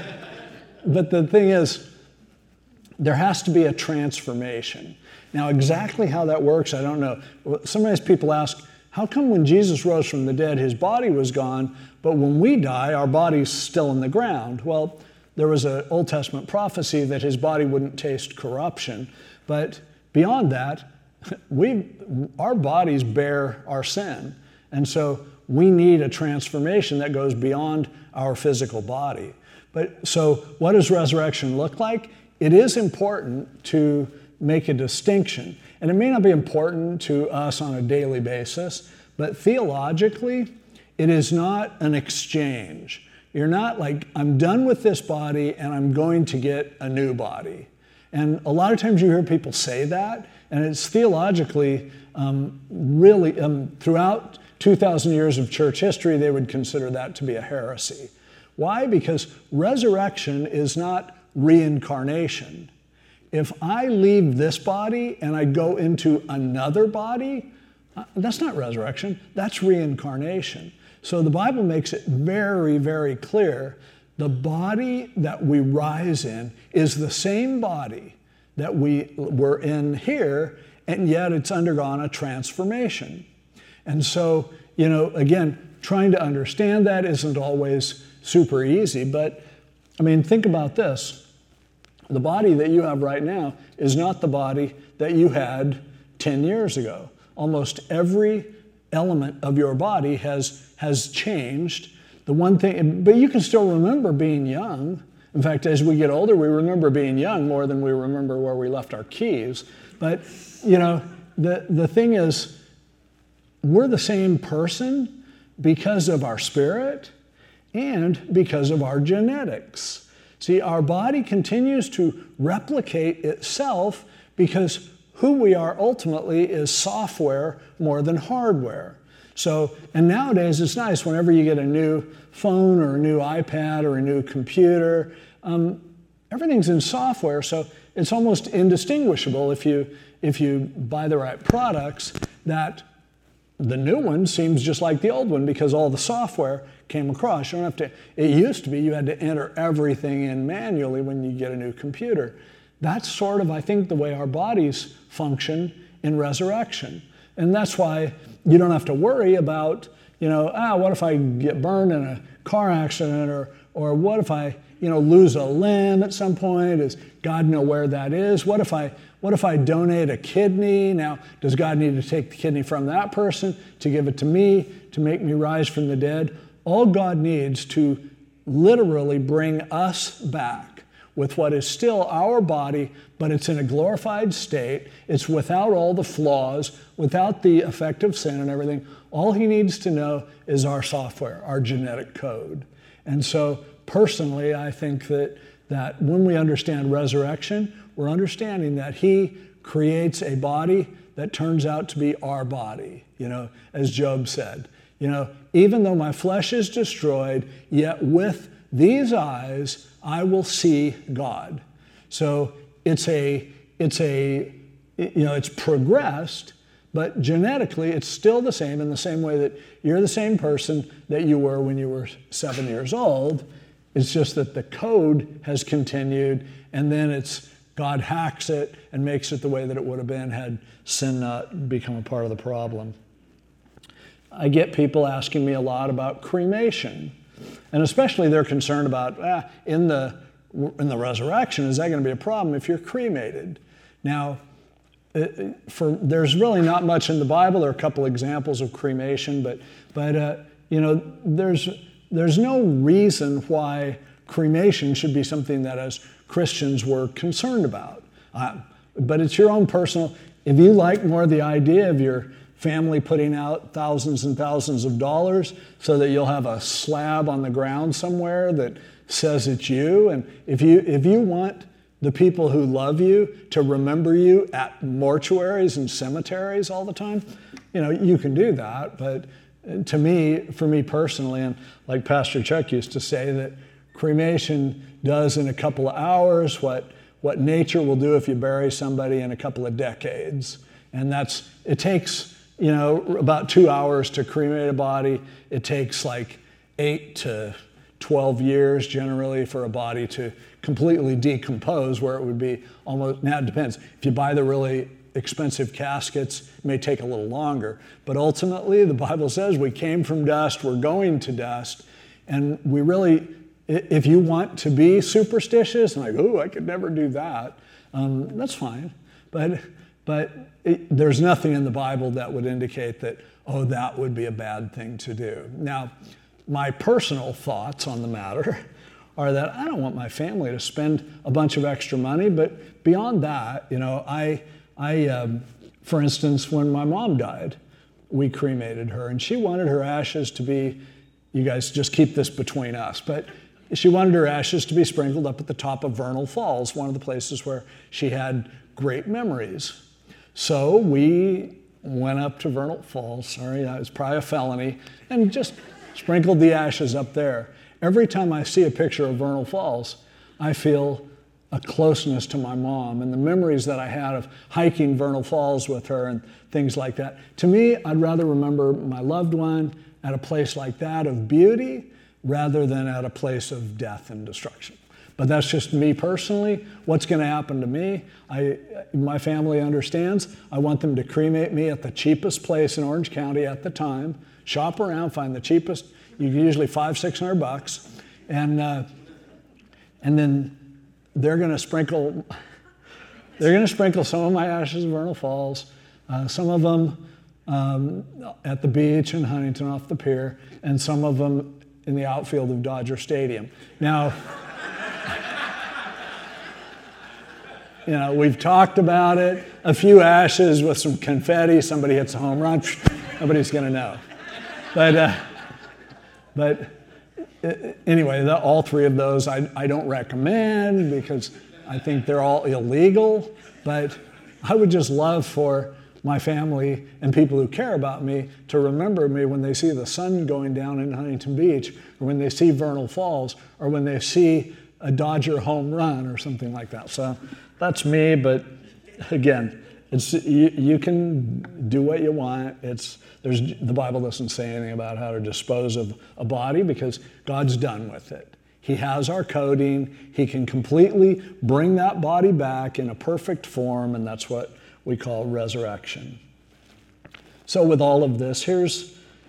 S1: but the thing is, there has to be a transformation. Now, exactly how that works, I don't know. Sometimes people ask, how come when Jesus rose from the dead, his body was gone, but when we die, our body's still in the ground? Well, there was an Old Testament prophecy that his body wouldn't taste corruption. But beyond that, we, our bodies bear our sin. And so we need a transformation that goes beyond our physical body. But so what does resurrection look like? It is important to make a distinction. And it may not be important to us on a daily basis, but theologically, it is not an exchange. You're not like, I'm done with this body and I'm going to get a new body. And a lot of times you hear people say that, and it's theologically um, really, um, throughout two thousand years of church history, they would consider that to be a heresy. Why? Because resurrection is not reincarnation. If I leave this body and I go into another body, uh, that's not resurrection, that's reincarnation. So the Bible makes it very, very clear. The body that we rise in is the same body that we were in here, and yet it's undergone a transformation. And so, you know, again, trying to understand that isn't always super easy, but I mean, think about this. The body that you have right now is not the body that you had ten years ago. Almost every element of your body has, has changed. The one thing, but you can still remember being young. In fact, as we get older, we remember being young more than we remember where we left our keys. But, you know, the, the thing is, we're the same person because of our spirit and because of our genetics. See, our body continues to replicate itself because who we are ultimately is software more than hardware. So, and nowadays it's nice whenever you get a new phone or a new iPad or a new computer, um, everything's in software, so it's almost indistinguishable if you, if you buy the right products, that the new one seems just like the old one because all the software came across. You don't have to, it used to be you had to enter everything in manually when you get a new computer. That's sort of, I think, the way our bodies function in resurrection. And that's why you don't have to worry about, you know, ah, what if I get burned in a car accident, or or what if I, you know, lose a limb at some point? Does God know where that is? What if I what if I donate a kidney? Now, does God need to take the kidney from that person to give it to me to make me rise from the dead? All God needs to literally bring us back with what is still our body, but it's in a glorified state. It's without all the flaws, without the effect of sin and everything. All he needs to know is our software, our genetic code. And so personally, I think that, that when we understand resurrection, we're understanding that he creates a body that turns out to be our body, you know, as Job said. You know, even though my flesh is destroyed, yet with these eyes I will see God. So it's a, it's a, you know, it's progressed, but genetically it's still the same, in the same way that you're the same person that you were when you were seven years old. It's just that the code has continued, and then it's God hacks it and makes it the way that it would have been had sin not become a part of the problem. I get people asking me a lot about cremation. And especially they're concerned about, ah, in the in the resurrection, is that going to be a problem if you're cremated? Now, it, for there's really not much in the Bible. There are a couple examples of cremation, but but uh, you know, there's there's no reason why cremation should be something that as Christians we're concerned about. Uh, but it's your own personal. If you like more the idea of your family putting out thousands and thousands of dollars so that you'll have a slab on the ground somewhere that says it's you. And if you if you want the people who love you to remember you at mortuaries and cemeteries all the time, you know, you can do that. But to me, for me personally, and like Pastor Chuck used to say, that cremation does in a couple of hours what what nature will do if you bury somebody in a couple of decades. And that's, it takes, you know, about two hours to cremate a body. It takes like eight to twelve years generally for a body to completely decompose, where it would be almost, now it depends. If you buy the really expensive caskets, it may take a little longer. But ultimately, the Bible says we came from dust, we're going to dust, and we really, if you want to be superstitious and like, oh, I could never do that, um, that's fine. But But it, there's nothing in the Bible that would indicate that, oh, that would be a bad thing to do. Now, my personal thoughts on the matter are that I don't want my family to spend a bunch of extra money, but beyond that, you know, I, I um, for instance, when my mom died, we cremated her, and she wanted her ashes to be, you guys just keep this between us, but she wanted her ashes to be sprinkled up at the top of Vernal Falls, one of the places where she had great memories. So we went up to Vernal Falls, sorry, that was probably a felony, and just sprinkled the ashes up there. Every time I see a picture of Vernal Falls, I feel a closeness to my mom and the memories that I had of hiking Vernal Falls with her and things like that. To me, I'd rather remember my loved one at a place like that of beauty rather than at a place of death and destruction. But that's just me personally. What's going to happen to me? I, my family understands. I want them to cremate me at the cheapest place in Orange County at the time. Shop around, find the cheapest. You usually five, six hundred bucks, and uh, and then they're going to sprinkle. They're going to sprinkle some of my ashes in Vernal Falls, uh, some of them um, at the beach in Huntington off the pier, and some of them in the outfield of Dodger Stadium. Now. You know, we've talked about it. A few ashes with some confetti, somebody hits a home run, nobody's going to know. But, uh, but anyway, the, all three of those I, I don't recommend because I think they're all illegal. But I would just love for my family and people who care about me to remember me when they see the sun going down in Huntington Beach, or when they see Vernal Falls, or when they see a Dodger home run or something like that. So that's me, but again, it's you, you can do what you want. It's there's the Bible doesn't say anything about how to dispose of a body because God's done with it. He has our coding. He can completely bring that body back in a perfect form, and that's what we call resurrection. So with all of this, here's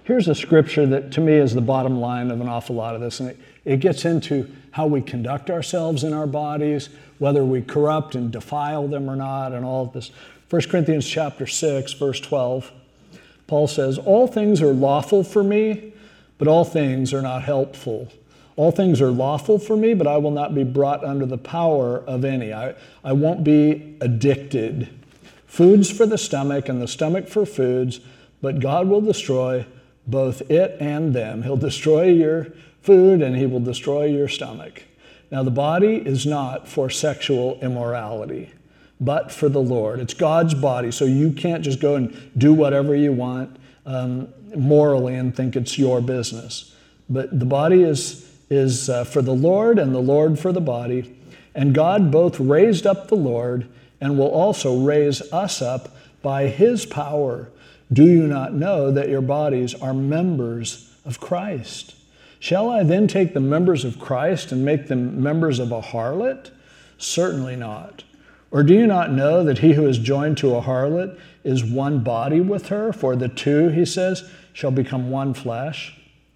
S1: here's a scripture that to me is the bottom line of an awful lot of this, and it, it gets into how we conduct ourselves in our bodies, whether we corrupt and defile them or not, and all of this. First Corinthians chapter six, verse twelve, Paul says, all things are lawful for me, but all things are not helpful. All things are lawful for me, but I will not be brought under the power of any. I, I won't be addicted. Food's for the stomach and the stomach for foods, but God will destroy both it and them. He'll destroy your food and he will destroy your stomach. Now the body is not for sexual immorality, but for the Lord. It's God's body, so you can't just go and do whatever you want um, morally and think it's your business. But the body is is uh, for the Lord and the Lord for the body. And God both raised up the Lord and will also raise us up by his power. Do you not know that your bodies are members of Christ? Shall I then take the members of Christ and make them members of a harlot? Certainly not. Or do you not know that he who is joined to a harlot is one body with her? For the two, he says, shall become one flesh.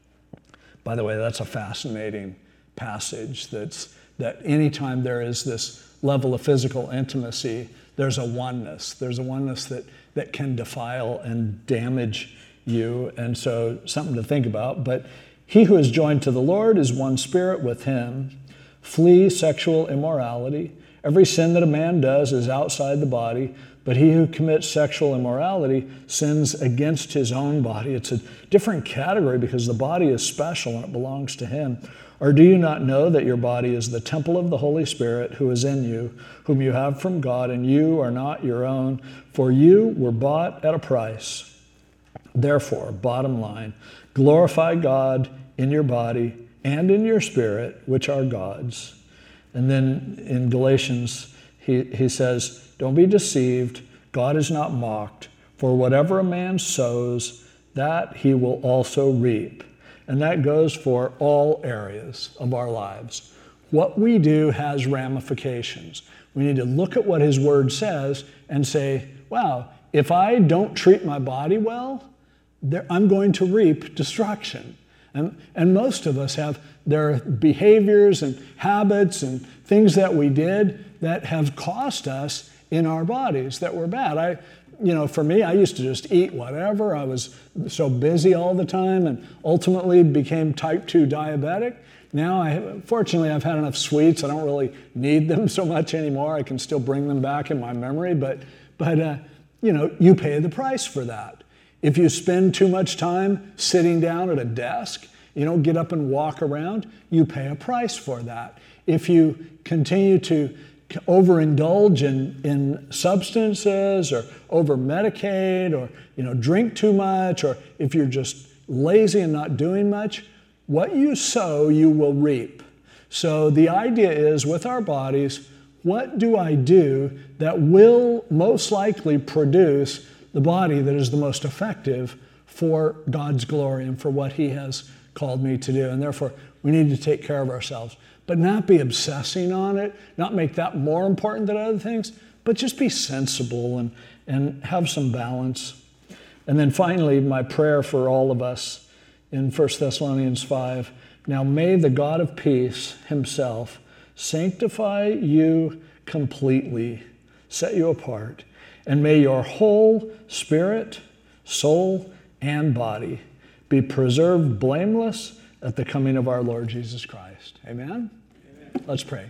S1: By the way, that's a fascinating passage. That's that anytime there is this level of physical intimacy, there's a oneness. There's a oneness that, that can defile and damage you. And so something to think about. But he who is joined to the Lord is one spirit with him. Flee sexual immorality. Every sin that a man does is outside the body, but he who commits sexual immorality sins against his own body. It's a different category because the body is special and it belongs to him. Or do you not know that your body is the temple of the Holy Spirit who is in you, whom you have from God, and you are not your own, for you were bought at a price. Therefore, bottom line, glorify God in your body and in your spirit, which are God's. And then in Galatians, he, he says, don't be deceived. God is not mocked. For whatever a man sows, that he will also reap. And that goes for all areas of our lives. What we do has ramifications. We need to look at what his word says and say, wow, if I don't treat my body well, there, I'm going to reap destruction. And, and most of us have their behaviors and habits and things that we did that have cost us in our bodies that were bad. I, you know, for me, I used to just eat whatever. I was so busy all the time and ultimately became type two diabetic. Now, I, fortunately, I've had enough sweets. I don't really need them so much anymore. I can still bring them back in my memory, but, but uh, you know, you pay the price for that. If you spend too much time sitting down at a desk, you don't get up and walk around, you pay a price for that. If you continue to overindulge in, in substances or over-medicate or you know drink too much, or if you're just lazy and not doing much, what you sow, you will reap. So the idea is with our bodies, what do I do that will most likely produce the body that is the most effective for God's glory and for what he has called me to do? And therefore, we need to take care of ourselves. But not be obsessing on it, not make that more important than other things, but just be sensible and, and have some balance. And then finally, my prayer for all of us in First Thessalonians five, now may the God of peace himself sanctify you completely, set you apart, and may your whole spirit, soul, and body be preserved blameless at the coming of our Lord Jesus Christ. Amen? Amen. Let's pray.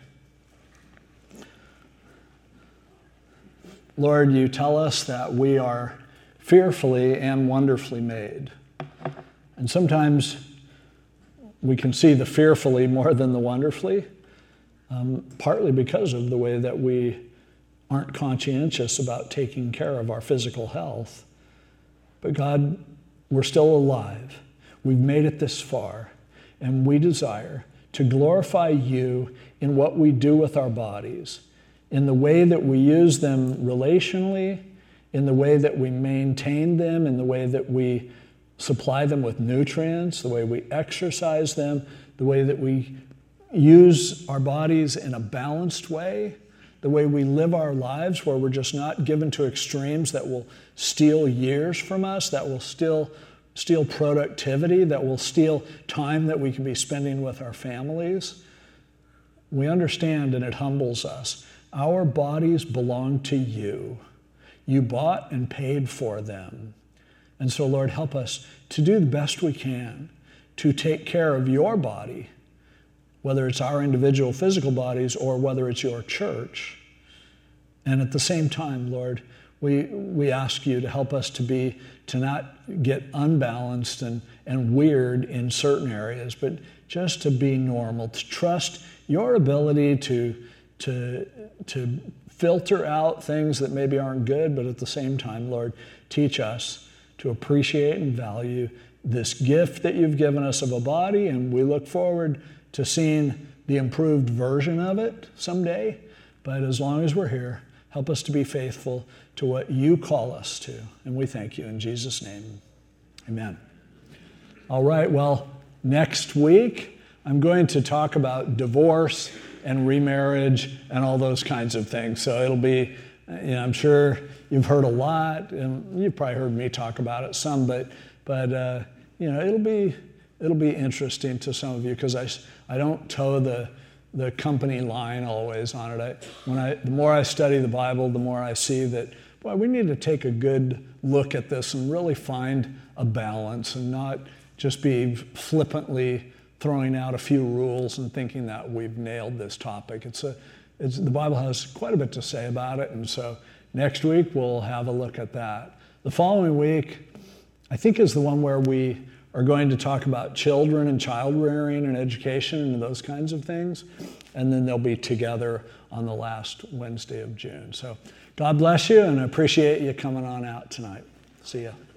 S1: Lord, you tell us that we are fearfully and wonderfully made. And sometimes we can see the fearfully more than the wonderfully, um, partly because of the way that we aren't conscientious about taking care of our physical health. But God, we're still alive. We've made it this far, and we desire to glorify you in what we do with our bodies, in the way that we use them relationally, in the way that we maintain them, in the way that we supply them with nutrients, the way we exercise them, the way that we use our bodies in a balanced way, the way we live our lives where we're just not given to extremes that will steal years from us, that will still steal productivity, that will steal time that we can be spending with our families. We understand, and it humbles us. Our bodies belong to you. You bought and paid for them. And so, Lord, help us to do the best we can to take care of your body, whether it's our individual physical bodies or whether it's your church. And at the same time, Lord, we, we ask you to help us to be, to not get unbalanced and, and weird in certain areas, but just to be normal, to trust your ability to, to, to filter out things that maybe aren't good, but at the same time, Lord, teach us to appreciate and value this gift that you've given us of a body, and we look forward to seeing the improved version of it someday. But as long as we're here, help us to be faithful to what you call us to. And we thank you in Jesus' name. Amen. All right, well, next week, I'm going to talk about divorce and remarriage and all those kinds of things. So it'll be, you know, I'm sure you've heard a lot, and you've probably heard me talk about it some, but, but uh, you know, it'll be, it'll be interesting to some of you because I, I don't toe the, the company line always on it. I, when I, the more I study the Bible, the more I see that, boy, we need to take a good look at this and really find a balance and not just be flippantly throwing out a few rules and thinking that we've nailed this topic. It's a, it's, the Bible has quite a bit to say about it, and so next week we'll have a look at that. The following week, I think, is the one where we are going to talk about children and child rearing and education and those kinds of things, and then they'll be together on the last Wednesday of June. So God bless you, and I appreciate you coming on out tonight. See ya.